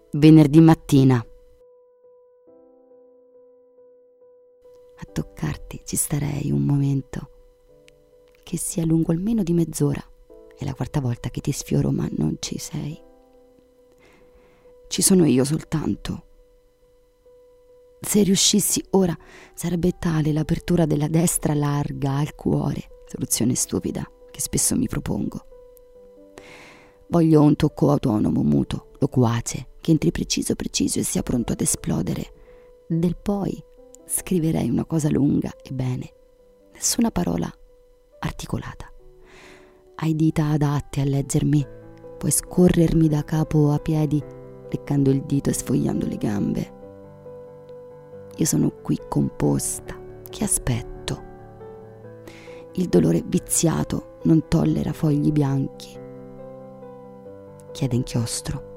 Venerdì mattina. A toccarti ci starei un momento, che sia lungo almeno di mezz'ora. È la quarta volta che ti sfioro, ma non ci sei. Ci sono io soltanto. Se riuscissi ora, sarebbe tale l'apertura della destra larga al cuore, soluzione stupida che spesso mi propongo. Voglio un tocco autonomo, muto, loquace, che entri preciso e sia pronto ad esplodere. Del poi scriverei una cosa lunga e bene, nessuna parola articolata. Hai dita adatte a leggermi, puoi scorrermi da capo a piedi, leccando il dito e sfogliando le gambe. Io sono qui composta, che aspetto. Il dolore viziato non tollera fogli bianchi. Chiede inchiostro.